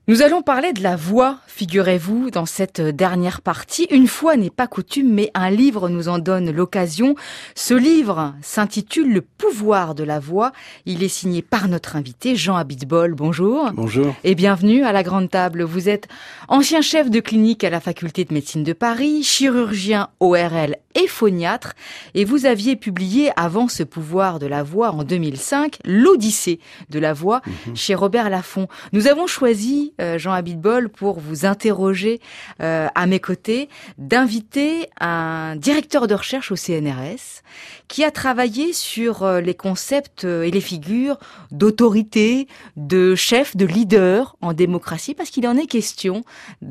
Nous allons parler de la voix, figurez-vous, dans cette dernière partie. Une fois n'est pas coutume, mais un livre nous en donne l'occasion. Ce livre s'intitule « Le pouvoir de la voix ». Il est signé par notre invité, Jean Abitbol. Bonjour. Bonjour. Et bienvenue à la Grande Table. Vous êtes ancien chef de clinique à la Faculté de médecine de Paris, chirurgien ORL et phoniatre. Et vous aviez publié, avant ce pouvoir de la voix, en 2005, l'Odyssée de la voix chez Robert Laffont. Nous avons choisi, Jean Abitbol, pour vous interroger à mes côtés, d'inviter un directeur de recherche au CNRS qui a travaillé sur les concepts et les figures d'autorité, de chef, de leader en démocratie, parce qu'il en est question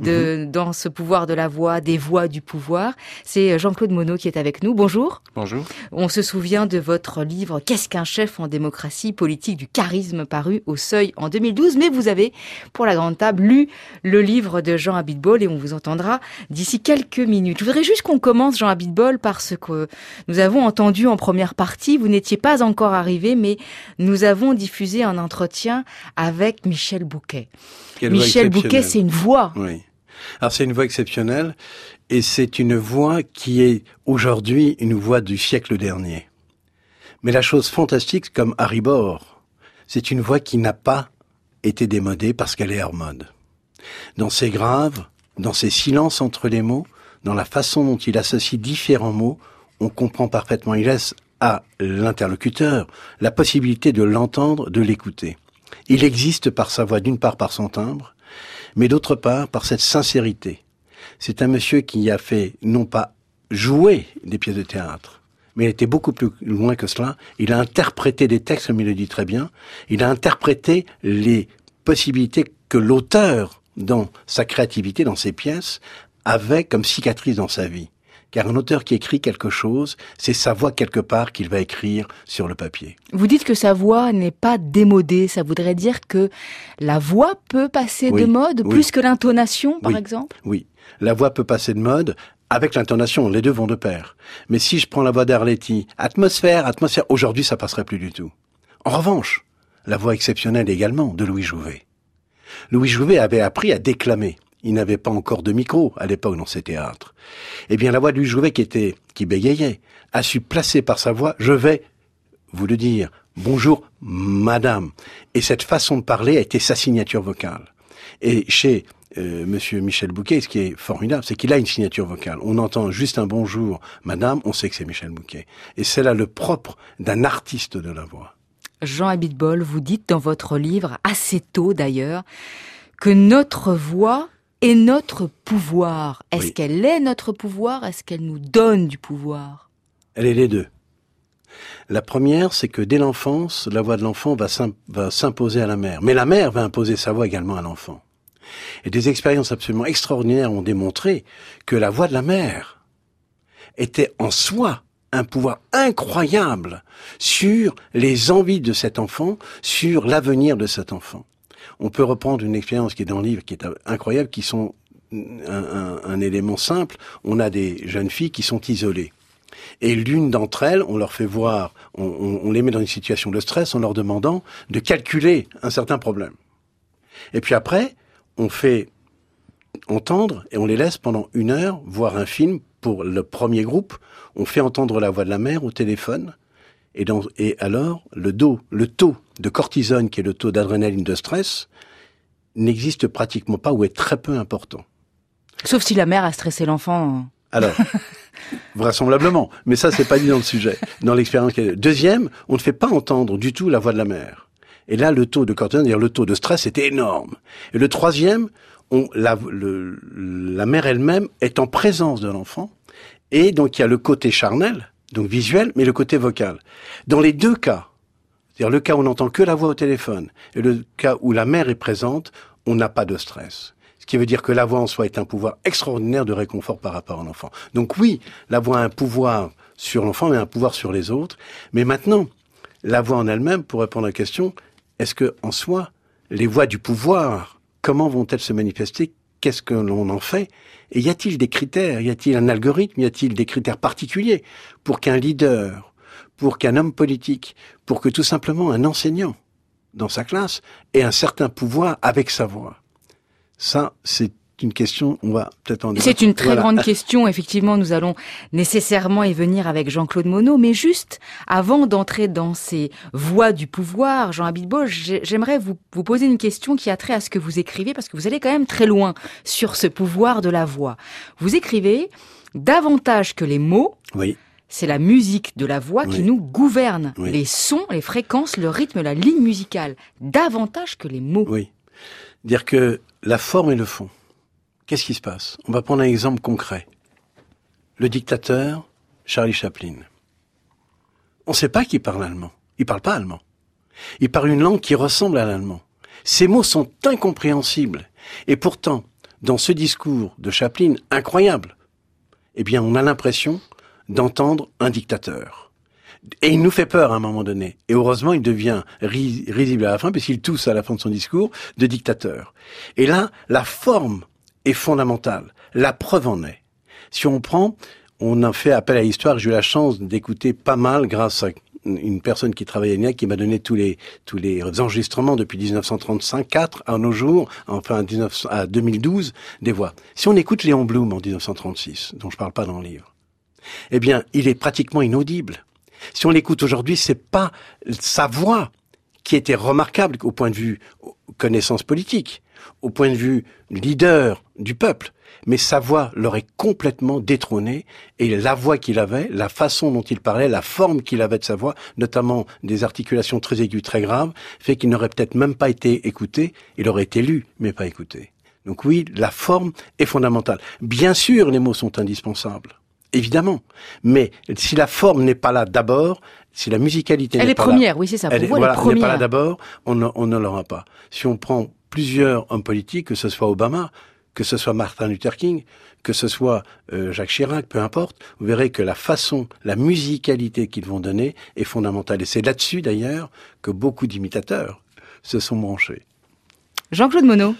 dans ce pouvoir de la voix, des voix du pouvoir. C'est Jean-Claude Monod qui est avec nous. Bonjour. Bonjour. On se souvient de votre livre « Qu'est-ce qu'un chef en démocratie ? Politique du charisme » paru au Seuil en 2012. Mais vous avez, pour la Grande Table, lu le livre de Jean Abitbol et on vous entendra d'ici quelques minutes. Je voudrais juste qu'on commence, Jean Abitbol, parce que nous avons entendu en première partie, vous n'étiez pas encore arrivé, mais nous avons diffusé un entretien avec Michel Bouquet. Michel Bouquet, c'est une voix. Oui. Alors c'est une voix exceptionnelle et c'est une voix qui est aujourd'hui une voix du siècle dernier. Mais la chose fantastique, comme Harry Bohr, c'est une voix qui n'a pas été démodée parce qu'elle est hors mode. Dans ses graves, dans ses silences entre les mots, dans la façon dont il associe différents mots, on comprend parfaitement. Il laisse à l'interlocuteur la possibilité de l'entendre, de l'écouter. Il existe par sa voix, d'une part par son timbre, mais d'autre part par cette sincérité. C'est un monsieur qui a fait, non pas jouer des pièces de théâtre, mais il était beaucoup plus loin que cela. Il a interprété des textes, comme il le dit très bien. Il a interprété les possibilités que l'auteur, dans sa créativité, dans ses pièces, avait comme cicatrice dans sa vie. Car un auteur qui écrit quelque chose, c'est sa voix quelque part qu'il va écrire sur le papier. Vous dites que sa voix n'est pas démodée. Ça voudrait dire que la voix peut passer de mode, plus que l'intonation, par exemple ? Oui, la voix peut passer de mode avec l'intonation. Les deux vont de pair. Mais si je prends la voix d'Arletty, atmosphère, aujourd'hui ça passerait plus du tout. En revanche, la voix exceptionnelle également de Louis Jouvet. Louis Jouvet avait appris à déclamer. Il n'avait pas encore de micro à l'époque dans ses théâtres. Eh bien, la voix de Louis Jouvet qui bégayait, a su placer par sa voix, je vais vous le dire, bonjour madame. Et cette façon de parler a été sa signature vocale. Et chez monsieur Michel Bouquet, ce qui est formidable, c'est qu'il a une signature vocale. On entend juste un bonjour madame, on sait que c'est Michel Bouquet. Et c'est là le propre d'un artiste de la voix. Jean Abitbol, vous dites dans votre livre, assez tôt d'ailleurs, que notre voix est notre pouvoir. Est-ce qu'elle est notre pouvoir ? Est-ce qu'elle nous donne du pouvoir ? Elle est les deux. La première, c'est que dès l'enfance, la voix de l'enfant va s'imposer à la mère. Mais la mère va imposer sa voix également à l'enfant. Et des expériences absolument extraordinaires ont démontré que la voix de la mère était en soi un pouvoir incroyable sur les envies de cet enfant, sur l'avenir de cet enfant. On peut reprendre une expérience qui est dans le livre, qui est incroyable, qui sont un élément simple. On a des jeunes filles qui sont isolées. Et l'une d'entre elles, on leur fait voir, on les met dans une situation de stress en leur demandant de calculer un certain problème. Et puis après, on fait entendre et on les laisse pendant 1 heure voir un film pour le premier groupe. On fait entendre la voix de la mère au téléphone. Et alors, le taux de cortisone, qui est le taux d'adrénaline de stress, n'existe pratiquement pas ou est très peu important. Sauf si la mère a stressé l'enfant. Alors, vraisemblablement. Mais ça, c'est pas dit dans le sujet, dans l'expérience. Deuxième, on ne fait pas entendre du tout la voix de la mère. Et là, le taux de cortisone, c'est-à-dire le taux de stress, était énorme. Et le troisième, la mère elle-même est en présence de l'enfant. Et donc, il y a le côté charnel, donc visuel, mais le côté vocal. Dans les deux cas, c'est-à-dire le cas où on n'entend que la voix au téléphone et le cas où la mère est présente, on n'a pas de stress. Ce qui veut dire que la voix en soi est un pouvoir extraordinaire de réconfort par rapport à l'enfant. Donc oui, la voix a un pouvoir sur l'enfant, mais un pouvoir sur les autres. Mais maintenant, la voix en elle-même, pour répondre à la question, est-ce que en soi, les voix du pouvoir, comment vont-elles se manifester ? Qu'est-ce que l'on en fait ? Et y a-t-il des critères ? Y a-t-il un algorithme ? Y a-t-il des critères particuliers pour qu'un leader, pour qu'un homme politique, pour que tout simplement un enseignant dans sa classe ait un certain pouvoir avec sa voix ? Ça, c'est une question, on va peut-être en débattre. C'est une très grande question, effectivement, nous allons nécessairement y venir avec Jean-Claude Monod, mais juste avant d'entrer dans ces voies du pouvoir, Jean Abitbol, j'aimerais vous poser une question qui a trait à ce que vous écrivez, parce que vous allez quand même très loin sur ce pouvoir de la voix. Vous écrivez « Davantage que les mots », oui. C'est la musique de la voix qui nous gouverne. Oui. Les sons, les fréquences, le rythme, la ligne musicale. Davantage que les mots. Oui. Dire que la forme et le fond. Qu'est-ce qui se passe? On va prendre un exemple concret. Le dictateur, Charlie Chaplin. On ne sait pas qu'il parle allemand. Il parle pas allemand. Il parle une langue qui ressemble à l'allemand. Ces mots sont incompréhensibles. Et pourtant, dans ce discours de Chaplin, incroyable, eh bien, on a l'impression d'entendre un dictateur. Et il nous fait peur à un moment donné. Et heureusement, il devient risible à la fin, puisqu'il tousse à la fin de son discours, de dictateur. Et là, la forme est fondamentale. La preuve en est. Si on prend, on a fait appel à l'histoire, j'ai eu la chance d'écouter pas mal grâce à une personne qui travaille à l'INEC qui m'a donné tous les enregistrements depuis 1935-4 à nos jours, enfin à 2012, des voix. Si on écoute Léon Blum en 1936, dont je parle pas dans le livre, eh bien, il est pratiquement inaudible. Si on l'écoute aujourd'hui, c'est pas sa voix qui était remarquable au point de vue connaissance politique, au point de vue leader du peuple, mais sa voix l'aurait complètement détrôné, et la voix qu'il avait, la façon dont il parlait, la forme qu'il avait de sa voix, notamment des articulations très aiguës, très graves, fait qu'il n'aurait peut-être même pas été écouté, il aurait été lu, mais pas écouté. Donc oui, la forme est fondamentale. Bien sûr, les mots sont indispensables. Évidemment. Mais si la forme n'est pas là d'abord, si la musicalité n'est pas là... Elle est première, oui, c'est ça. Elle n'est pas là d'abord, on ne l'aura pas. Si on prend plusieurs hommes politiques, que ce soit Obama, que ce soit Martin Luther King, que ce soit Jacques Chirac, peu importe, vous verrez que la façon, la musicalité qu'ils vont donner est fondamentale. Et c'est là-dessus, d'ailleurs, que beaucoup d'imitateurs se sont branchés. Jean-Claude Monod.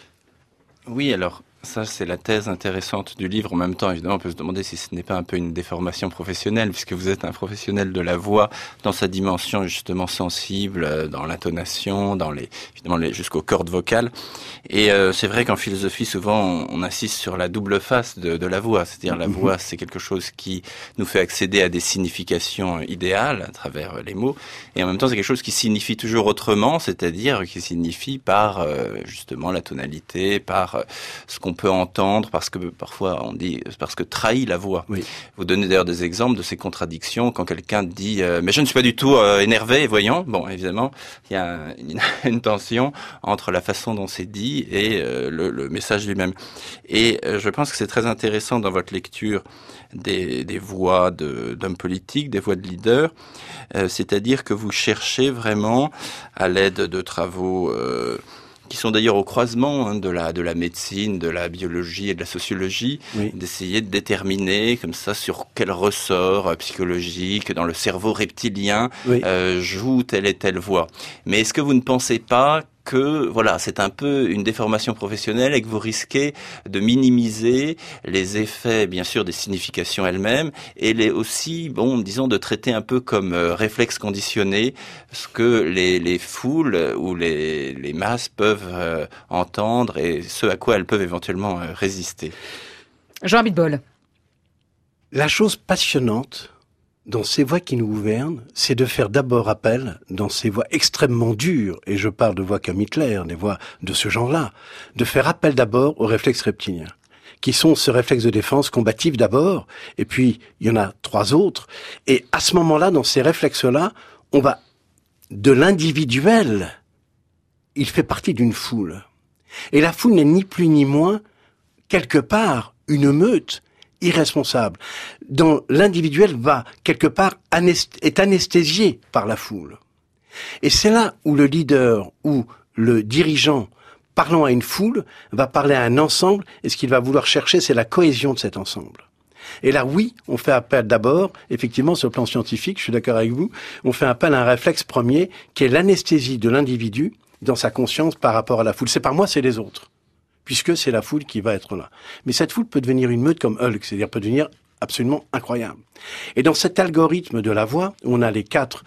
Oui, alors... Ça, c'est la thèse intéressante du livre. En même temps, évidemment, on peut se demander si ce n'est pas un peu une déformation professionnelle, puisque vous êtes un professionnel de la voix dans sa dimension justement sensible, dans l'intonation, jusqu'aux cordes vocales. Et c'est vrai qu'en philosophie, souvent, on insiste sur la double face de la voix. C'est-à-dire, la voix, c'est quelque chose qui nous fait accéder à des significations idéales à travers les mots. Et en même temps, c'est quelque chose qui signifie toujours autrement, c'est-à-dire qui signifie par justement la tonalité, par ce qu'on peut entendre, parce que parfois on dit parce que trahit la voix. Oui. Vous donnez d'ailleurs des exemples de ces contradictions quand quelqu'un dit mais je ne suis pas du tout énervé, voyons. Bon, évidemment, il y a une tension entre la façon dont c'est dit et le message lui-même. Et je pense que c'est très intéressant dans votre lecture des voix d'hommes politiques, des voix de leaders, c'est-à-dire que vous cherchez vraiment, à l'aide de travaux qui sont d'ailleurs au croisement de la médecine, de la biologie et de la sociologie, oui, d'essayer de déterminer comme ça sur quel ressort psychologique dans le cerveau reptilien oui, joue telle et telle voix. Mais est-ce que vous ne pensez pas que voilà, c'est un peu une déformation professionnelle et que vous risquez de minimiser les effets, bien sûr, des significations elles-mêmes et aussi, disons, de traiter un peu comme réflexe conditionné ce que les foules ou les masses peuvent entendre et ce à quoi elles peuvent éventuellement résister. Jean Abitbol. La chose passionnante dans ces voix qui nous gouvernent, c'est de faire d'abord appel, dans ces voix extrêmement dures, et je parle de voix comme Hitler, des voix de ce genre-là, de faire appel d'abord aux réflexes reptiliens, qui sont ce réflexe de défense combatif d'abord, et puis il y en a 3 autres, et à ce moment-là, dans ces réflexes-là, on va de l'individuel, il fait partie d'une foule. Et la foule n'est ni plus ni moins, quelque part, une meute, irresponsable. Dans l'individuel va quelque part est anesthésié par la foule. Et c'est là où le leader ou le dirigeant parlant à une foule va parler à un ensemble et ce qu'il va vouloir chercher c'est la cohésion de cet ensemble. Et là oui, on fait appel d'abord, effectivement sur le plan scientifique, je suis d'accord avec vous, on fait appel à un réflexe premier qui est l'anesthésie de l'individu dans sa conscience par rapport à la foule. C'est pas moi, c'est les autres. Puisque c'est la foule qui va être là. Mais cette foule peut devenir une meute comme Hulk, c'est-à-dire peut devenir absolument incroyable. Et dans cet algorithme de la voix, on a les 4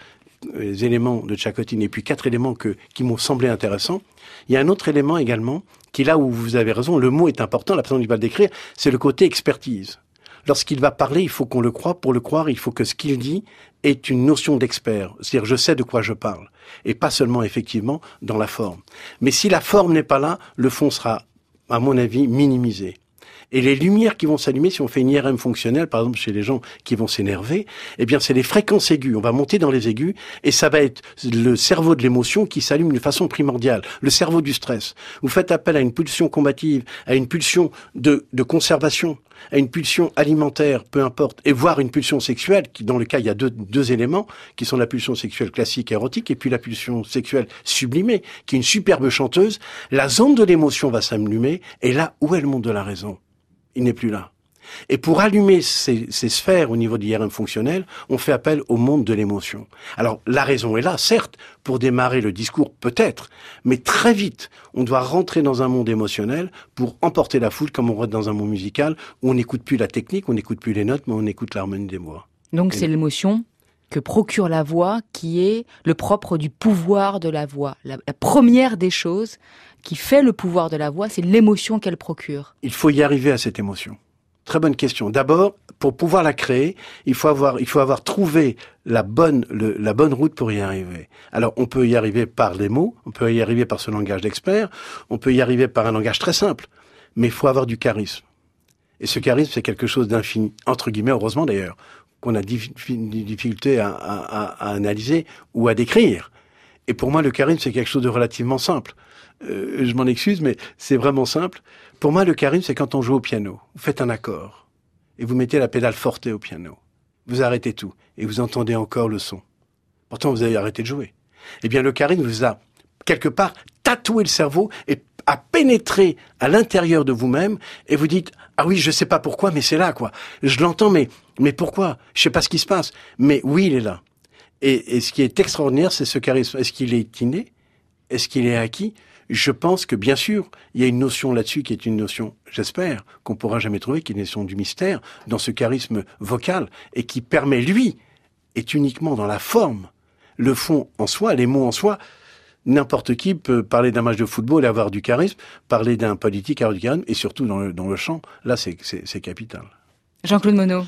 les éléments de Tchakotine et puis 4 éléments qui m'ont semblé intéressants. Il y a un autre élément également qui, là où vous avez raison, le mot est important, la façon dont il va le décrire, c'est le côté expertise. Lorsqu'il va parler, il faut qu'on le croie. Pour le croire, il faut que ce qu'il dit ait une notion d'expert. C'est-à-dire, je sais de quoi je parle. Et pas seulement, effectivement, dans la forme. Mais si la forme n'est pas là, le fond sera, à mon avis, minimisé. Et les lumières qui vont s'allumer, si on fait une IRM fonctionnelle, par exemple chez les gens qui vont s'énerver, eh bien c'est les fréquences aiguës. On va monter dans les aigus et ça va être le cerveau de l'émotion qui s'allume de façon primordiale, le cerveau du stress. Vous faites appel à une pulsion combative, à une pulsion de conservation, à une pulsion alimentaire, peu importe, et voire une pulsion sexuelle, qui dans le cas il y a deux éléments, qui sont la pulsion sexuelle classique érotique et puis la pulsion sexuelle sublimée, qui est une superbe chanteuse. La zone de l'émotion va s'allumer et là, où est le monde de la raison ? Il n'est plus là. Et pour allumer ces sphères au niveau de l'IRM fonctionnel, on fait appel au monde de l'émotion. Alors, la raison est là, certes, pour démarrer le discours, peut-être, mais très vite, on doit rentrer dans un monde émotionnel pour emporter la foule, comme on rentre dans un monde musical, où on n'écoute plus la technique, on n'écoute plus les notes, mais on écoute l'harmonie des voix. Donc, c'est l'émotion que procure la voix qui est le propre du pouvoir de la voix. La première des choses qui fait le pouvoir de la voix, c'est l'émotion qu'elle procure. Il faut y arriver à cette émotion. Très bonne question. D'abord, pour pouvoir la créer, il faut avoir trouvé la bonne route pour y arriver. Alors, on peut y arriver par les mots, on peut y arriver par ce langage d'expert, on peut y arriver par un langage très simple, mais il faut avoir du charisme. Et ce charisme, c'est quelque chose d'infini, entre guillemets, heureusement d'ailleurs, qu'on a des difficultés à analyser ou à décrire. Et pour moi, le charisme, c'est quelque chose de relativement simple. Je m'en excuse, mais c'est vraiment simple. Pour moi, le charisme, c'est quand on joue au piano. Vous faites un accord et vous mettez la pédale forte au piano. Vous arrêtez tout et vous entendez encore le son. Pourtant, vous avez arrêté de jouer. Eh bien, le charisme vous a, quelque part, tatoué le cerveau et a pénétré à l'intérieur de vous-même et vous dites « Ah oui, je sais pas pourquoi, mais c'est là, quoi. Je l'entends, mais pourquoi? Je sais pas ce qui se passe. Mais oui, il est là. » Et ce qui est extraordinaire, c'est ce charisme. Est-ce qu'il est inné? Est-ce qu'il est acquis? Je pense que, bien sûr, il y a une notion là-dessus qui est une notion, j'espère, qu'on pourra jamais trouver, qui est une notion du mystère, dans ce charisme vocal, et qui permet, lui, est uniquement dans la forme, le fond en soi, les mots en soi. N'importe qui peut parler d'un match de football et avoir du charisme, parler d'un politique et avoir du charisme, et surtout dans le chant, là, c'est capital. Jean-Claude Monod.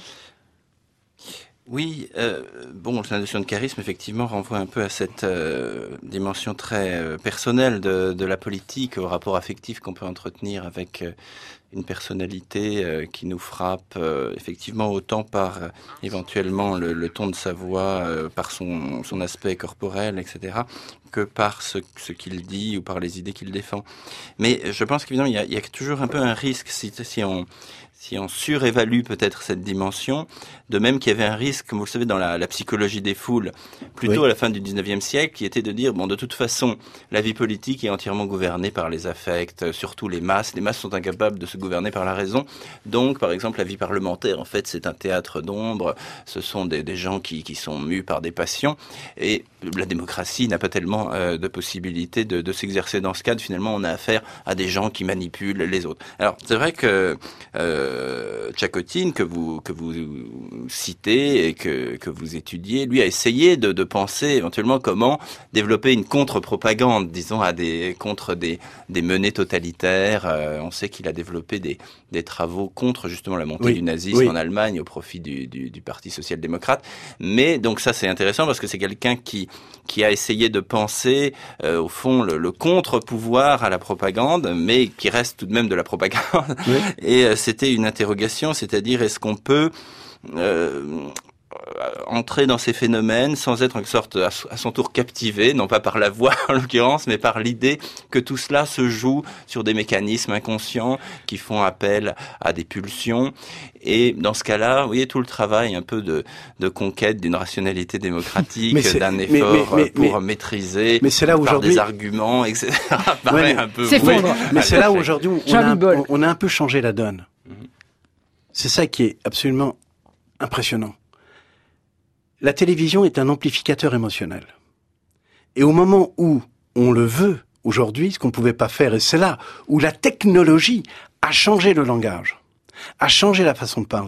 Oui, la notion de charisme, effectivement, renvoie un peu à cette dimension très personnelle de la politique, au rapport affectif qu'on peut entretenir avec une personnalité qui nous frappe, effectivement, autant par éventuellement le ton de sa voix, par son aspect corporel, etc., que par ce qu'il dit ou par les idées qu'il défend. Mais je pense qu'évidemment, il y a toujours un peu un risque si on surévalue peut-être cette dimension, de même qu'il y avait un risque, comme vous le savez, dans la psychologie des foules, plutôt à la fin du 19e siècle, qui était de dire, de toute façon, la vie politique est entièrement gouvernée par les affects, surtout les masses. Les masses sont incapables de se gouverner par la raison. Donc, par exemple, la vie parlementaire, en fait, c'est un théâtre d'ombre. Ce sont des gens qui sont mus par des passions. Et la démocratie n'a pas tellement de possibilités de s'exercer dans ce cadre. Finalement, on a affaire à des gens qui manipulent les autres. Alors, c'est vrai que Tchakotine, que vous citez et que vous étudiez, lui a essayé de penser éventuellement comment développer une contre-propagande, disons, contre des menées totalitaires. On sait qu'il a développé des travaux contre justement la montée du nazisme en Allemagne au profit du Parti social-démocrate. Mais donc ça, c'est intéressant parce que c'est quelqu'un qui a essayé de penser au fond le contre-pouvoir à la propagande, mais qui reste tout de même de la propagande. Oui. Et c'était une interrogation, c'est-à-dire est-ce qu'on peut entrer dans ces phénomènes sans être en quelque sorte à son tour captivé, non pas par la voix en l'occurrence, mais par l'idée que tout cela se joue sur des mécanismes inconscients qui font appel à des pulsions. Et dans ce cas-là, vous voyez tout le travail un peu de conquête d'une rationalité démocratique, d'un effort pour maîtriser par des arguments, etc. Mais c'est là où aujourd'hui on a un peu changé la donne. C'est ça qui est absolument impressionnant. La télévision est un amplificateur émotionnel. Et au moment où on le veut, aujourd'hui, ce qu'on ne pouvait pas faire, et c'est là où la technologie a changé le langage, a changé la façon de parler,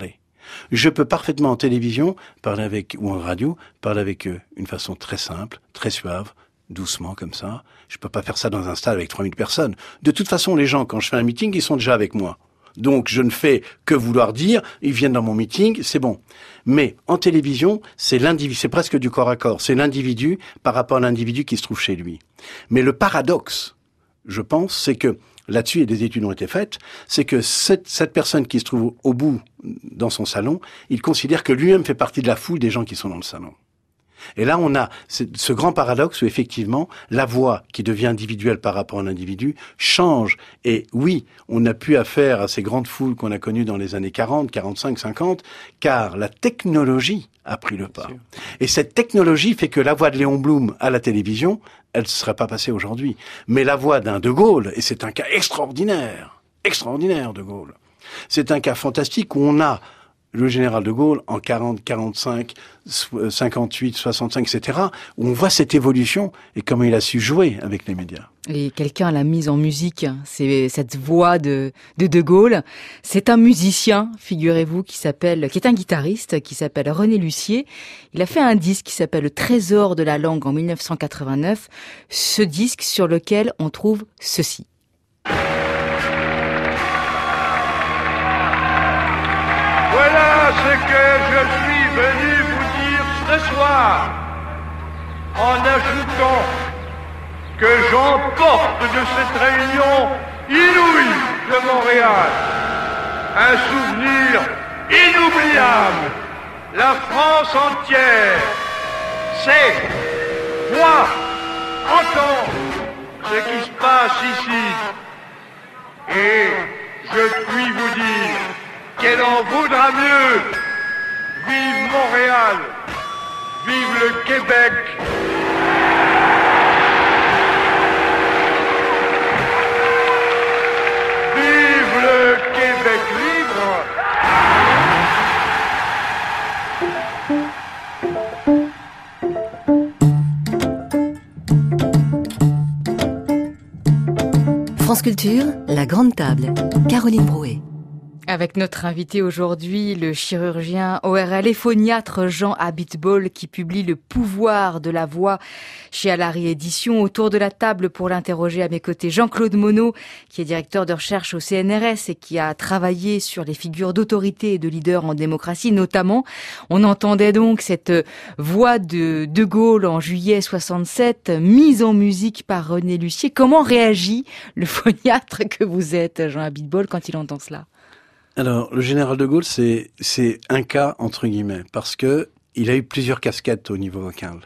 Je peux parfaitement en télévision ou en radio parler avec eux d'une façon très simple, très suave, doucement comme ça. Je peux pas faire ça dans un stade avec 3000 personnes. De toute façon, les gens, quand je fais un meeting, ils sont déjà avec moi. Donc, je ne fais que vouloir dire, ils viennent dans mon meeting, c'est bon. Mais en télévision, c'est presque du corps à corps. C'est l'individu par rapport à l'individu qui se trouve chez lui. Mais le paradoxe, je pense, c'est que là-dessus, et des études ont été faites, c'est que cette personne qui se trouve au bout dans son salon, il considère que lui-même fait partie de la foule des gens qui sont dans le salon. Et là, on a ce grand paradoxe où effectivement, la voix qui devient individuelle par rapport à l'individu change. Et oui, on n'a plus affaire à ces grandes foules qu'on a connues dans les années 40, 45, 50, car la technologie a pris le pas. Et cette technologie fait que la voix de Léon Blum à la télévision, elle ne serait pas passée aujourd'hui. Mais la voix d'un De Gaulle, et c'est un cas extraordinaire de Gaulle, c'est un cas fantastique où on a le général de Gaulle en 40, 45, 58, 65, etc., où on voit cette évolution et comment il a su jouer avec les médias. Et quelqu'un l'a mise en musique, c'est cette voix de Gaulle. C'est un musicien, figurez-vous, qui est un guitariste, qui s'appelle René Lussier. Il a fait un disque qui s'appelle Le Trésor de la langue en 1989. Ce disque sur lequel on trouve ceci. Voilà ce que je suis venu vous dire ce soir, en ajoutant que j'emporte de cette réunion inouïe de Montréal un souvenir inoubliable. La France entière sait, voit, entend ce qui se passe ici. Et je puis vous dire qu'elle en vaudra mieux. Vive Montréal, vive le Québec. Vive le Québec libre. France Culture, la grande table. Caroline Brouet. Avec notre invité aujourd'hui, le chirurgien ORL et phoniatre Jean Abitbol, qui publie Le pouvoir de la voix chez Alary Éditions. Autour de la table pour l'interroger à mes côtés, Jean-Claude Monod, qui est directeur de recherche au CNRS et qui a travaillé sur les figures d'autorité et de leader en démocratie, notamment. On entendait donc cette voix de Gaulle en juillet 67, mise en musique par René Lussier. Comment réagit le phoniatre que vous êtes, Jean Abitbol, quand il entend cela ? Alors, le général de Gaulle, c'est un cas, entre guillemets, parce que il a eu plusieurs casquettes au niveau vocal.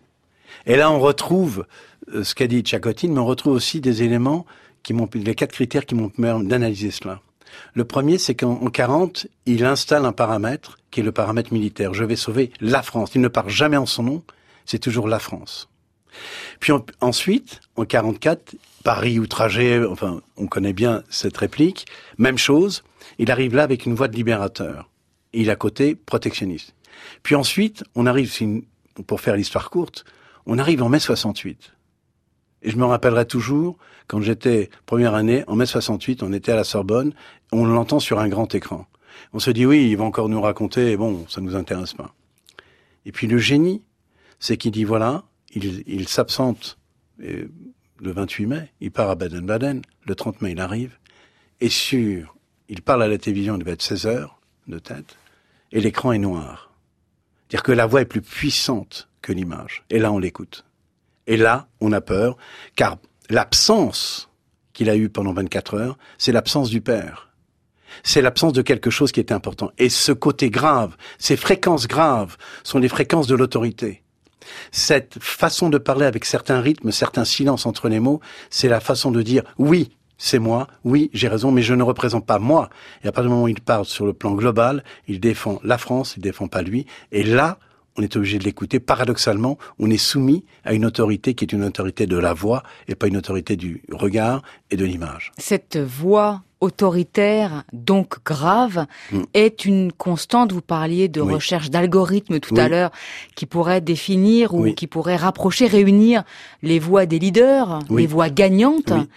Et là, on retrouve ce qu'a dit Tchakotine, mais on retrouve aussi des éléments les 4 critères qui m'ont permis d'analyser cela. Le premier, c'est qu'en 40, il installe un paramètre, qui est le paramètre militaire. Je vais sauver la France. Il ne parle jamais en son nom, c'est toujours la France. Puis ensuite, en 44, Paris outragé, enfin, on connaît bien cette réplique, même chose. Il arrive là avec une voix de libérateur. Et il a côté protectionniste. Puis ensuite, on arrive, pour faire l'histoire courte, on arrive en mai 68. Et je me rappellerai toujours, quand j'étais première année, en mai 68, on était à la Sorbonne, on l'entend sur un grand écran. On se dit, oui, il va encore nous raconter, et bon, ça nous intéresse pas. Et puis le génie, c'est qu'il dit, voilà, il s'absente le 28 mai, il part à Baden-Baden, le 30 mai, il arrive, et il parle à la télévision, il devait être 16 heures de tête, et l'écran est noir. C'est-à-dire que la voix est plus puissante que l'image. Et là, on l'écoute. Et là, on a peur, car l'absence qu'il a eue pendant 24 heures, c'est l'absence du père. C'est l'absence de quelque chose qui était important. Et ce côté grave, ces fréquences graves, sont les fréquences de l'autorité. Cette façon de parler avec certains rythmes, certains silences entre les mots, c'est la façon de dire « oui ». C'est moi, oui, j'ai raison, mais je ne représente pas moi. Et à partir du moment où il parle sur le plan global, il défend la France, il défend pas lui. Et là, on est obligé de l'écouter. Paradoxalement, on est soumis à une autorité qui est une autorité de la voix et pas une autorité du regard et de l'image. Cette voix autoritaire, donc grave, est une constante. Vous parliez de recherche d'algorithmes tout à l'heure, qui pourrait définir ou qui pourrait rapprocher, réunir les voix des leaders, les voix gagnantes.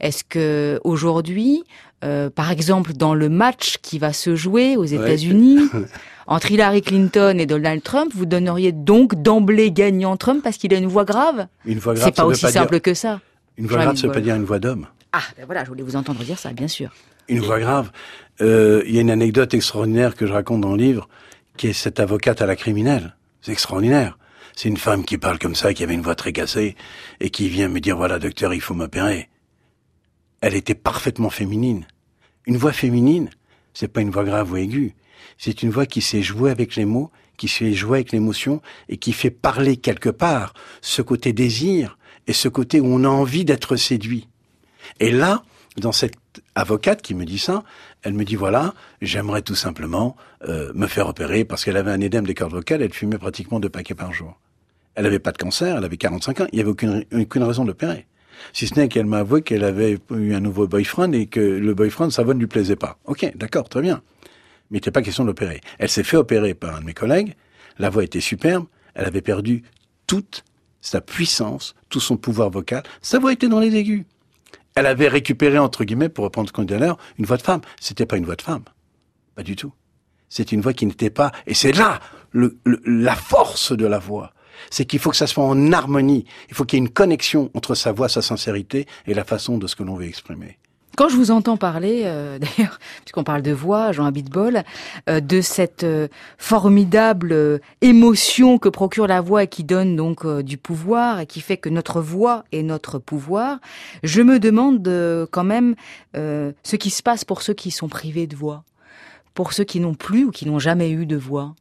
Est-ce que aujourd'hui, par exemple, dans le match qui va se jouer aux États-Unis entre Hillary Clinton et Donald Trump, vous donneriez donc d'emblée gagnant Trump parce qu'il a une voix grave? Une voix grave, c'est pas aussi simple que ça. Une voix grave, ça veut pas dire une voix d'homme. Ah, ben voilà, je voulais vous entendre dire ça, bien sûr. Une voix grave. Il y a une anecdote extraordinaire que je raconte dans le livre, qui est cette avocate à la criminelle. C'est extraordinaire. C'est une femme qui parle comme ça, qui avait une voix très cassée, et qui vient me dire, voilà, docteur, il faut m'opérer. Elle était parfaitement féminine. Une voix féminine, c'est pas une voix grave ou aiguë. C'est une voix qui sait jouer avec les mots, qui sait jouer avec l'émotion, et qui fait parler quelque part ce côté désir, et ce côté où on a envie d'être séduit. Et là, dans cette avocate qui me dit ça, elle me dit, voilà, j'aimerais tout simplement me faire opérer, parce qu'elle avait un édème des cordes vocales, elle fumait pratiquement 2 paquets par jour. Elle avait pas de cancer, elle avait 45 ans, il n'y avait aucune raison de l'opérer. Si ce n'est qu'elle m'a avoué qu'elle avait eu un nouveau boyfriend et que le boyfriend, sa voix ne lui plaisait pas. Ok, d'accord, très bien. Mais il n'était pas question de l'opérer. Elle s'est fait opérer par un de mes collègues, la voix était superbe, elle avait perdu toute sa puissance, tout son pouvoir vocal, sa voix était dans les aigus. Elle avait récupéré, entre guillemets, pour reprendre ce qu'on dit à l'heure, une voix de femme. C'était pas une voix de femme. Pas du tout. C'était une voix qui n'était pas... Et c'est là la force de la voix. C'est qu'il faut que ça soit en harmonie. Il faut qu'il y ait une connexion entre sa voix, sa sincérité et la façon de ce que l'on veut exprimer. Quand je vous entends parler, d'ailleurs, puisqu'on parle de voix, Jean Abitbol, de cette formidable émotion que procure la voix et qui donne donc du pouvoir et qui fait que notre voix est notre pouvoir, je me demande quand même ce qui se passe pour ceux qui sont privés de voix, pour ceux qui n'ont plus ou qui n'ont jamais eu de voix.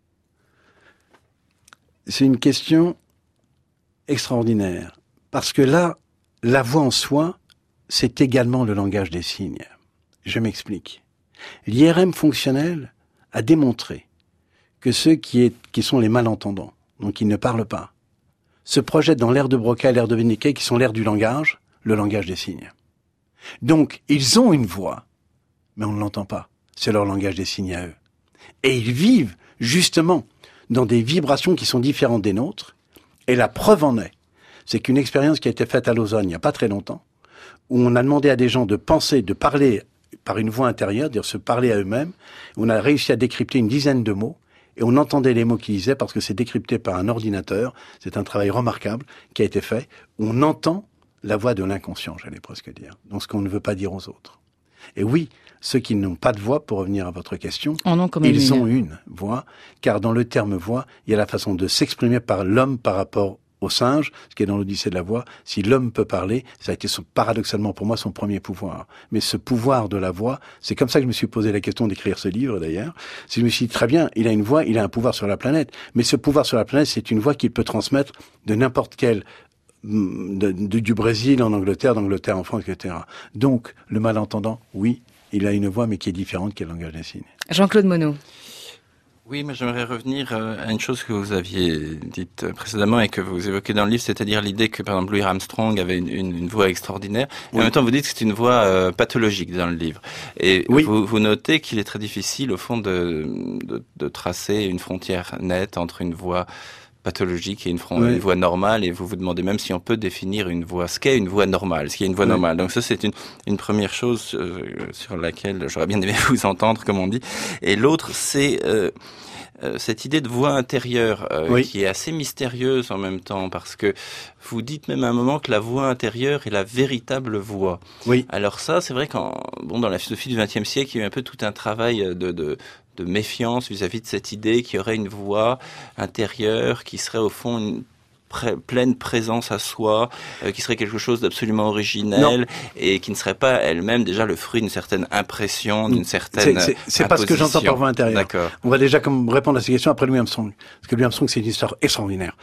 C'est une question extraordinaire, parce que là, la voix en soi, c'est également le langage des signes. Je m'explique. L'IRM fonctionnel a démontré que ceux qui sont les malentendants, donc qui ne parlent pas, se projettent dans l'aire de Broca et l'aire de Wernicke, qui sont l'aire du langage, le langage des signes. Donc, ils ont une voix, mais on ne l'entend pas. C'est leur langage des signes à eux. Et ils vivent, justement, dans des vibrations qui sont différentes des nôtres. Et la preuve en est, c'est qu'une expérience qui a été faite à Lausanne il n'y a pas très longtemps, où on a demandé à des gens de penser, de parler par une voix intérieure, dire se parler à eux-mêmes. On a réussi à décrypter une dizaine de mots, et on entendait les mots qu'ils disaient parce que c'est décrypté par un ordinateur. C'est un travail remarquable qui a été fait. On entend la voix de l'inconscient, j'allais presque dire, donc ce qu'on ne veut pas dire aux autres. Et oui, ceux qui n'ont pas de voix, pour revenir à votre question, ils ont une voix, car dans le terme voix, il y a la façon de s'exprimer par l'homme par rapport au singe, ce qui est dans l'Odyssée de la voix. Si l'homme peut parler, ça a été paradoxalement pour moi son premier pouvoir. Mais ce pouvoir de la voix, c'est comme ça que je me suis posé la question d'écrire ce livre d'ailleurs. Je me suis dit, très bien, il a une voix, il a un pouvoir sur la planète. Mais ce pouvoir sur la planète, c'est une voix qu'il peut transmettre de n'importe quel du Brésil en Angleterre, d'Angleterre en France, etc. Donc, le malentendant, oui, il a une voix, mais qui est différente, qui est le langage des signes. Jean-Claude Monod. Oui, mais j'aimerais revenir à une chose que vous aviez dite précédemment et que vous évoquez dans le livre, c'est-à-dire l'idée que, par exemple, Louis Armstrong avait une voix extraordinaire. Et en même temps, vous dites que c'est une voix pathologique dans le livre. Et vous notez qu'il est très difficile, au fond, de tracer une frontière nette entre une voix pathologique et une voix normale, et vous vous demandez même si on peut définir une voix, ce qu'est une voix normale, ce qui est une voix normale. Donc ça, c'est une première chose sur laquelle j'aurais bien aimé vous entendre, comme on dit. Et l'autre, c'est cette idée de voix intérieure qui est assez mystérieuse en même temps, parce que vous dites même à un moment que la voix intérieure est la véritable voix. Oui. Alors ça, c'est vrai dans la philosophie du XXe siècle, il y a eu un peu tout un travail de méfiance vis-à-vis de cette idée qu'il y aurait une voix intérieure qui serait au fond une pleine présence à soi, qui serait quelque chose d'absolument originel et qui ne serait pas elle-même déjà le fruit d'une certaine impression, d'une certaine c'est pas ce que j'entends par voix intérieure. D'accord. On va déjà répondre à ces questions après Louis Armstrong. Parce que Louis Armstrong, c'est une histoire extraordinaire.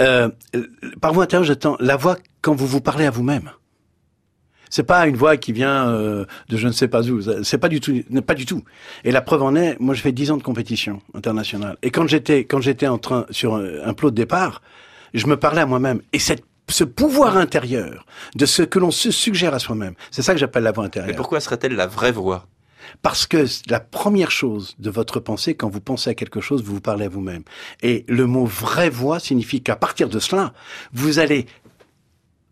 Par voix intérieure, j'entends la voix quand vous parlez à vous-même. C'est pas une voix qui vient de je ne sais pas où. C'est pas du tout. Et la preuve en est, moi, j'ai fait 10 ans de compétition internationale. Et quand j'étais sur un plot de départ, je me parlais à moi-même. Et ce pouvoir intérieur de ce que l'on se suggère à soi-même, c'est ça que j'appelle la voix intérieure. Et pourquoi serait-elle la vraie voix ? Parce que la première chose de votre pensée, quand vous pensez à quelque chose, vous parlez à vous-même. Et le mot vraie voix signifie qu'à partir de cela, vous allez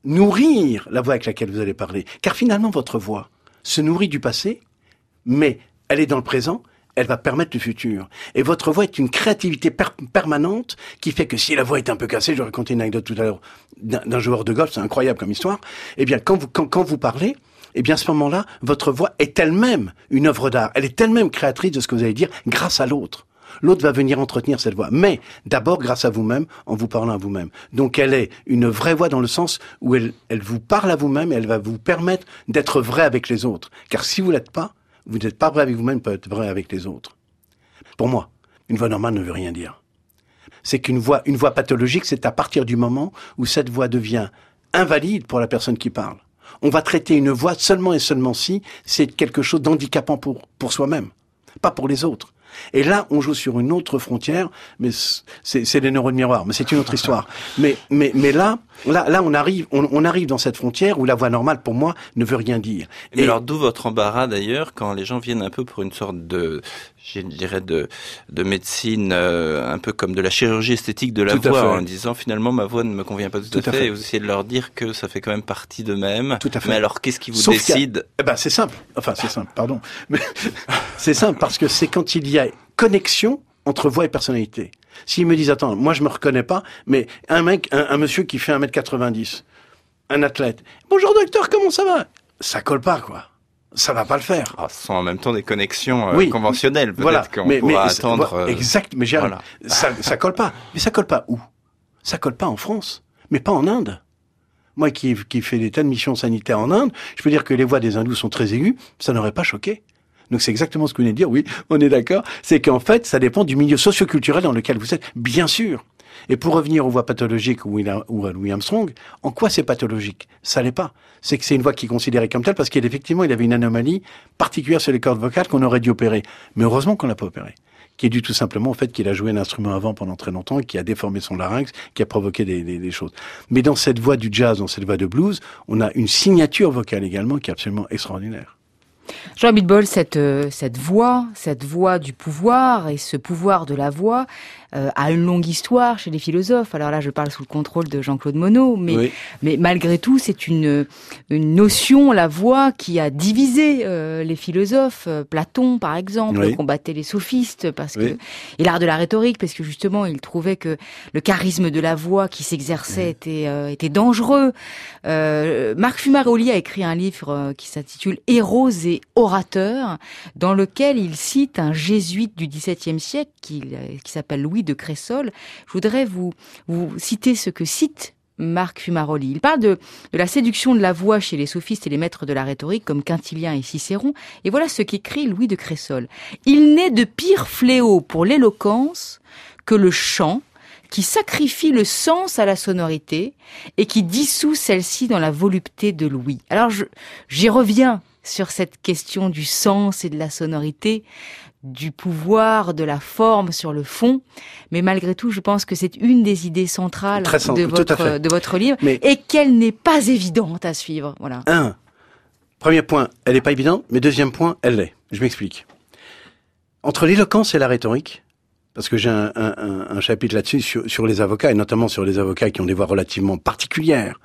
nourrir la voix avec laquelle vous allez parler. Car finalement, votre voix se nourrit du passé, mais elle est dans le présent, elle va permettre le futur. Et votre voix est une créativité permanente qui fait que si la voix est un peu cassée, je racontais une anecdote tout à l'heure d'un joueur de golf, c'est incroyable comme histoire, eh bien, quand vous parlez, eh bien, à ce moment-là, votre voix est elle-même une œuvre d'art. Elle est elle-même créatrice de ce que vous allez dire grâce à l'autre. L'autre va venir entretenir cette voix. Mais, d'abord, grâce à vous-même, en vous parlant à vous-même. Donc, elle est une vraie voix dans le sens où elle vous parle à vous-même et elle va vous permettre d'être vrai avec les autres. Car si vous l'êtes pas, vous n'êtes pas vrai avec vous-même, peut être vrai avec les autres. Pour moi, une voix normale ne veut rien dire. C'est qu'une voix pathologique, c'est à partir du moment où cette voix devient invalide pour la personne qui parle. On va traiter une voix seulement et seulement si c'est quelque chose d'handicapant pour soi-même, pas pour les autres. Et là, on joue sur une autre frontière, mais c'est les neurones miroirs, mais c'est une autre histoire. Mais là, on arrive dans cette frontière où la voix normale, pour moi, ne veut rien dire. Mais alors, d'où votre embarras d'ailleurs, quand les gens viennent un peu pour une sorte de, je dirais, de médecine, un peu comme de la chirurgie esthétique de la voix, en disant finalement ma voix ne me convient pas tout à fait. Et vous essayez de leur dire que ça fait quand même partie d'eux-mêmes. Tout à fait. Mais alors, qu'est-ce qui vous décide? C'est simple. Enfin, c'est simple, pardon. Mais c'est simple parce que c'est quand il y a connexion entre voix et personnalité. S'ils me disent, attends, moi je me reconnais pas, mais un monsieur qui fait 1m90, un athlète, bonjour docteur, comment ça va? Ça colle pas, quoi. Ça va pas le faire. Ce sont en même temps des connexions conventionnelles, peut-être voilà. qu'on pourra attendre. Exact, mais voilà. Ça colle pas. Mais ça colle pas où? Ça colle pas en France, mais pas en Inde. Moi qui fais des tas de missions sanitaires en Inde, je peux dire que les voix des hindous sont très aiguës, ça n'aurait pas choqué. Donc c'est exactement ce que vous venez de dire, oui, on est d'accord. C'est qu'en fait, ça dépend du milieu socio-culturel dans lequel vous êtes, bien sûr. Et pour revenir aux voix pathologiques ou à Louis Armstrong, en quoi c'est pathologique? Ça l'est pas. C'est que c'est une voix qui est considérée comme telle parce qu'effectivement, il avait une anomalie particulière sur les cordes vocales qu'on aurait dû opérer. Mais heureusement qu'on l'a pas opéré. Qui est dû tout simplement au fait qu'il a joué un instrument avant pendant très longtemps et qui a déformé son larynx, qui a provoqué des choses. Mais dans cette voix du jazz, dans cette voix de blues, on a une signature vocale également qui est absolument extraordinaire. Jean Abitbol, cette voix du pouvoir et ce pouvoir de la voix a une longue histoire chez les philosophes. Alors là, je parle sous le contrôle de Jean-Claude Monod, mais malgré tout, c'est une notion, la voix, qui a divisé les philosophes. Platon, par exemple, combattait les sophistes et l'art de la rhétorique, parce que justement, il trouvait que le charisme de la voix qui s'exerçait était dangereux. Marc Fumaroli a écrit un livre qui s'intitule Héros et orateurs, dans lequel il cite un jésuite du XVIIe siècle qui s'appelle Louis de Cressol. Je voudrais vous citer ce que cite Marc Fumaroli. Il parle de la séduction de la voix chez les sophistes et les maîtres de la rhétorique comme Quintilien et Cicéron. Et voilà ce qu'écrit Louis de Cressol. Il n'est de pire fléau pour l'éloquence que le chant, qui sacrifie le sens à la sonorité et qui dissout celle-ci dans la volupté de l'ouïe. Alors j'y reviens sur cette question du sens et de la sonorité, du pouvoir, de la forme sur le fond. Mais malgré tout, je pense que c'est une des idées centrales de votre livre, et qu'elle n'est pas évidente à suivre. Voilà. Premier point, elle n'est pas évidente, mais deuxième point, elle l'est. Je m'explique. Entre l'éloquence et la rhétorique, parce que j'ai un chapitre là-dessus sur les avocats, et notamment sur les avocats qui ont des voix relativement particulières.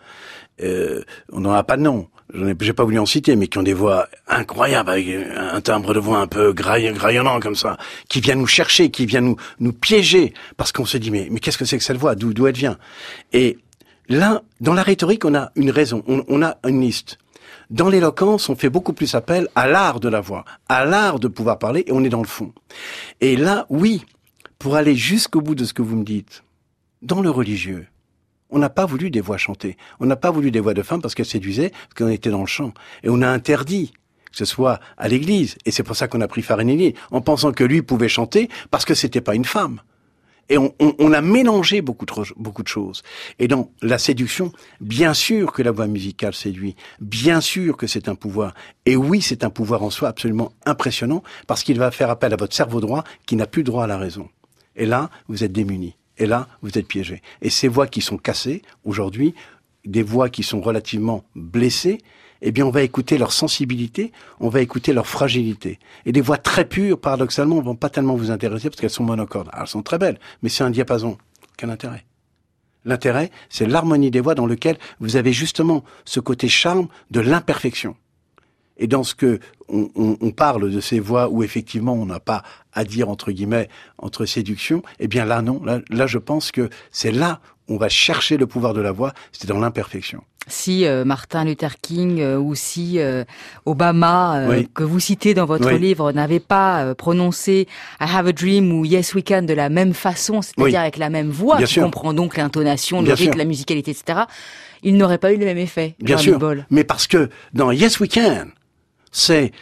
On n'en a pas de nom. J'ai pas voulu en citer, mais qui ont des voix incroyables, avec un timbre de voix un peu graillonnant comme ça, qui vient nous chercher, qui vient nous piéger, parce qu'on se dit, mais qu'est-ce que c'est que cette voix? D'où elle vient? Et là, dans la rhétorique, on a une raison, on a une liste. Dans l'éloquence, on fait beaucoup plus appel à l'art de la voix, à l'art de pouvoir parler, et on est dans le fond. Et là, oui, pour aller jusqu'au bout de ce que vous me dites, dans le religieux, on n'a pas voulu des voix chantées. On n'a pas voulu des voix de femmes parce qu'elles séduisaient, parce qu'on était dans le chant. Et on a interdit que ce soit à l'église. Et c'est pour ça qu'on a pris Farinelli, en pensant que lui pouvait chanter parce que c'était pas une femme. Et on a mélangé beaucoup de choses. Et dans la séduction, bien sûr que la voix musicale séduit. Bien sûr que c'est un pouvoir. Et oui, c'est un pouvoir en soi absolument impressionnant parce qu'il va faire appel à votre cerveau droit qui n'a plus droit à la raison. Et là, vous êtes démunis. Et là, vous êtes piégés. Et ces voix qui sont cassées, aujourd'hui, des voix qui sont relativement blessées, eh bien, on va écouter leur sensibilité, on va écouter leur fragilité. Et des voix très pures, paradoxalement, ne vont pas tellement vous intéresser parce qu'elles sont monocordes. Alors, elles sont très belles, mais c'est un diapason. Quel intérêt? L'intérêt, c'est l'harmonie des voix dans lequel vous avez justement ce côté charme de l'imperfection. Et dans ce que on parle de ces voix où effectivement on n'a pas à dire entre guillemets entre séduction, eh bien là non, là je pense que c'est là où on va chercher le pouvoir de la voix, c'est dans l'imperfection. Si Martin Luther King ou si Obama, que vous citez dans votre livre, n'avait pas prononcé I have a dream ou Yes we can de la même façon, c'est-à-dire avec la même voix, qui comprend donc l'intonation, le rythme, la musicalité, etc., il n'aurait pas eu le même effet. Bien sûr, mais parce que dans Yes we can, c'est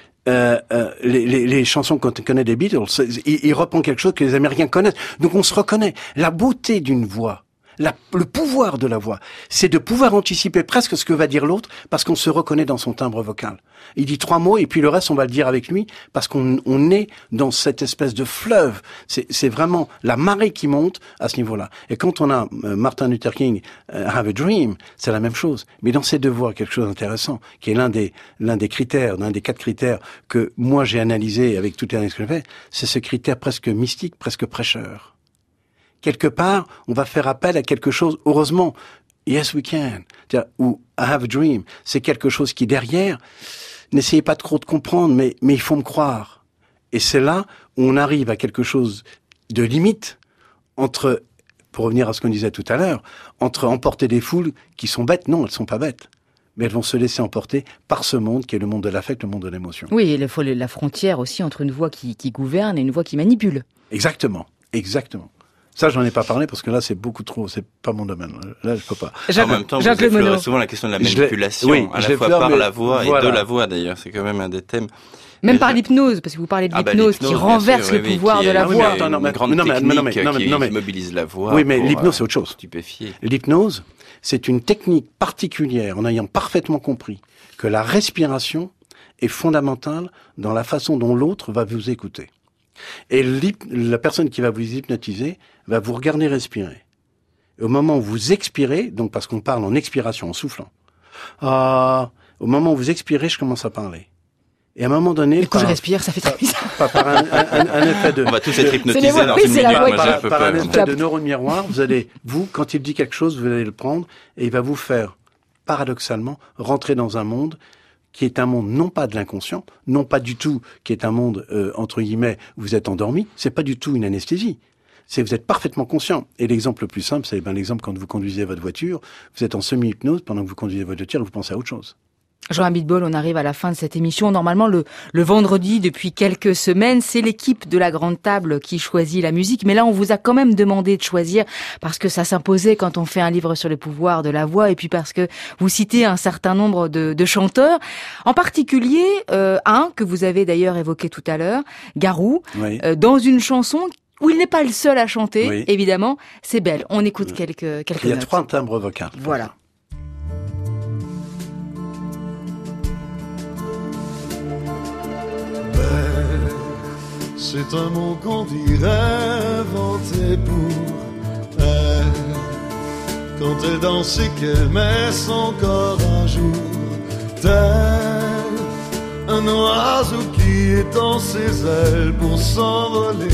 les chansons qu'on connaît des Beatles, il reprend quelque chose que les Américains connaissent. Donc on se reconnaît. La beauté d'une voix, le pouvoir de la voix, c'est de pouvoir anticiper presque ce que va dire l'autre parce qu'on se reconnaît dans son timbre vocal. Il dit 3 mots et puis le reste on va le dire avec lui parce qu'on est dans cette espèce de fleuve. C'est vraiment la marée qui monte à ce niveau-là. Et quand on a Martin Luther King, Have a Dream, c'est la même chose. Mais dans ces deux voix, quelque chose d'intéressant, qui est l'un des critères, l'un des 4 critères que moi j'ai analysé avec toutes les années que j'ai fait, c'est ce critère presque mystique, presque prêcheur. Quelque part, on va faire appel à quelque chose, heureusement, Yes we can, ou I have a dream, c'est quelque chose qui derrière, n'essayez pas trop de comprendre, mais il faut me croire. Et c'est là où on arrive à quelque chose de limite entre, pour revenir à ce qu'on disait tout à l'heure, entre emporter des foules qui sont bêtes, non, elles sont pas bêtes. Mais elles vont se laisser emporter par ce monde qui est le monde de l'affect, le monde de l'émotion. Oui, il faut la frontière aussi entre une voix qui gouverne et une voix qui manipule. Exactement. Ça, j'en ai pas parlé parce que là, c'est beaucoup trop, c'est pas mon domaine. Là, je peux pas. En même temps, vous effleurez souvent la question de la manipulation, à la fois par la voix et de la voix d'ailleurs. C'est quand même un des thèmes. Même par l'hypnose, parce que vous parlez de l'hypnose qui renverse le pouvoir de la voix. Une grande technique qui mobilise la voix. Oui, mais l'hypnose, c'est autre chose. Stupéfier. L'hypnose, c'est une technique particulière en ayant parfaitement compris que la respiration est fondamentale dans la façon dont l'autre va vous écouter. Et la personne qui va vous hypnotiser va vous regarder respirer. Et au moment où vous expirez, donc parce qu'on parle en expiration, en soufflant, au moment où vous expirez, je commence à parler. Et à un moment donné... Du coup, je respire, ça fait très bizarre. Par un effet de... On va tous être hypnotisés dans une minute, moi j'ai un peu peur. Par un effet de neurone miroir, quand il dit quelque chose, vous allez le prendre et il va vous faire, paradoxalement, rentrer dans un monde qui est un monde non pas de l'inconscient, non pas du tout qui est un monde, entre guillemets, où vous êtes endormi, c'est pas du tout une anesthésie. C'est vous êtes parfaitement conscient. Et l'exemple le plus simple, c'est l'exemple quand vous conduisez votre voiture, vous êtes en semi-hypnose pendant que vous conduisez votre voiture et vous pensez à autre chose. Jean Abitbol, on arrive à la fin de cette émission. Normalement, le vendredi, depuis quelques semaines, c'est l'équipe de la Grande Table qui choisit la musique. Mais là, on vous a quand même demandé de choisir parce que ça s'imposait quand on fait un livre sur le pouvoir de la voix et puis parce que vous citez un certain nombre de chanteurs. En particulier, un que vous avez d'ailleurs évoqué tout à l'heure, Garou, dans une chanson où il n'est pas le seul à chanter, évidemment, c'est Belle. On écoute quelques notes. Il y a 3 timbres vocaux. Voilà. C'est un mot qu'on dirait inventé pour elle. Quand elle danse et qu'elle met son corps à jour, tel un oiseau qui étend ses ailes pour s'envoler.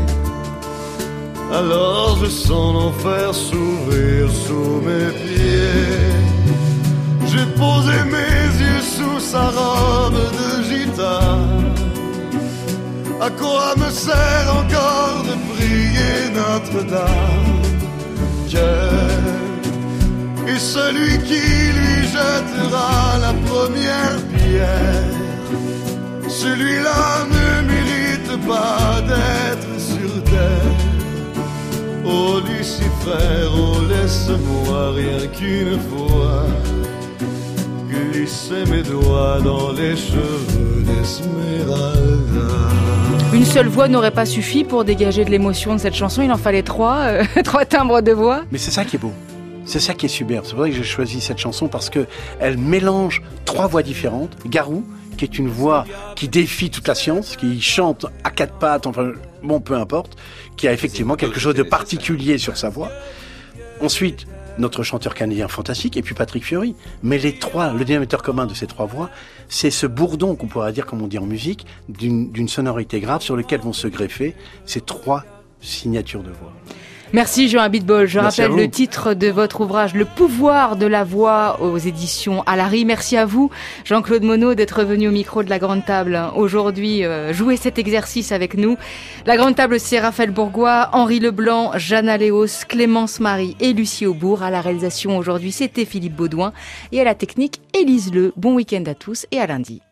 Alors je sens l'enfer s'ouvrir sous mes pieds. J'ai posé mes yeux sous sa robe de gitane. À quoi me sert encore de prier Notre-Dame? Dieu est celui qui lui jettera la première pierre. Celui-là ne mérite pas d'être sur terre. Oh Lucifer, oh laisse-moi rien qu'une fois glisser mes doigts dans les cheveux d'Esmeralda. Une seule voix n'aurait pas suffi pour dégager de l'émotion de cette chanson, il en fallait 3 timbres de voix. Mais c'est ça qui est beau, c'est ça qui est superbe. C'est pour ça que j'ai choisi cette chanson parce que elle mélange 3 voix différentes. Garou, qui est une voix qui défie toute la science, qui chante à 4 pattes, enfin bon, peu importe, qui a effectivement quelque chose de particulier sur sa voix. Ensuite, notre chanteur canadien fantastique, et puis Patrick Fiori. Mais le dénominateur commun de ces 3 voix, c'est ce bourdon qu'on pourrait dire, comme on dit en musique, d'une sonorité grave sur lequel vont se greffer ces 3 signatures de voix. Merci Jean Abitbol. Je Merci rappelle le titre de votre ouvrage, Le pouvoir de la voix, aux éditions Alary. Merci à vous, Jean-Claude Monod, d'être venu au micro de La Grande Table aujourd'hui, jouer cet exercice avec nous. La Grande Table, c'est Raphaël Bourgois, Henri Leblanc, Jeanne Léos, Clémence Marie et Lucie Aubourg. À la réalisation aujourd'hui, c'était Philippe Baudouin et à la technique, Élise Le. Bon week-end à tous et à lundi.